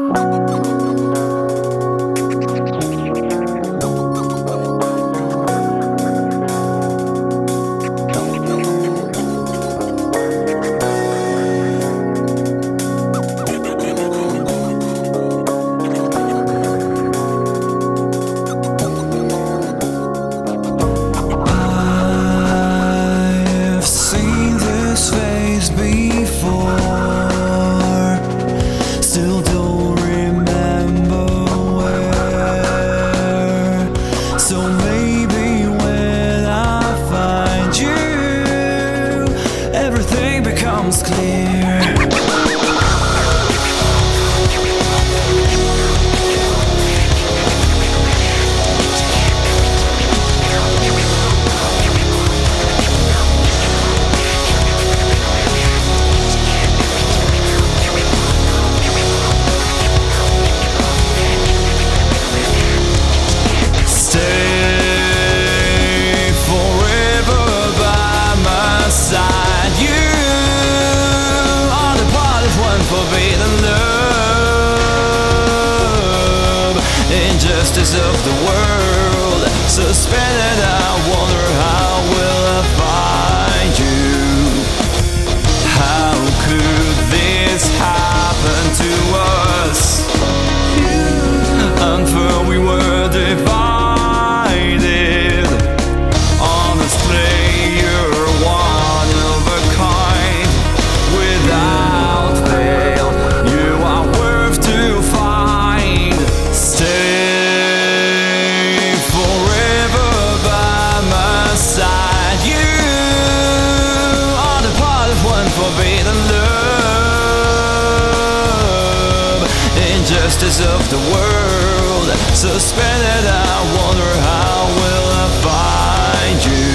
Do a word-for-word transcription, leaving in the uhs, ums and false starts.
becomes clear. Forbidden love, injustice of the world, suspended. I wonder how will I find you? How could this happen to us? Until we were divided, honestly, you're one of a kind. Without forbidden love, injustice of the world, suspended. I wonder how will I find you?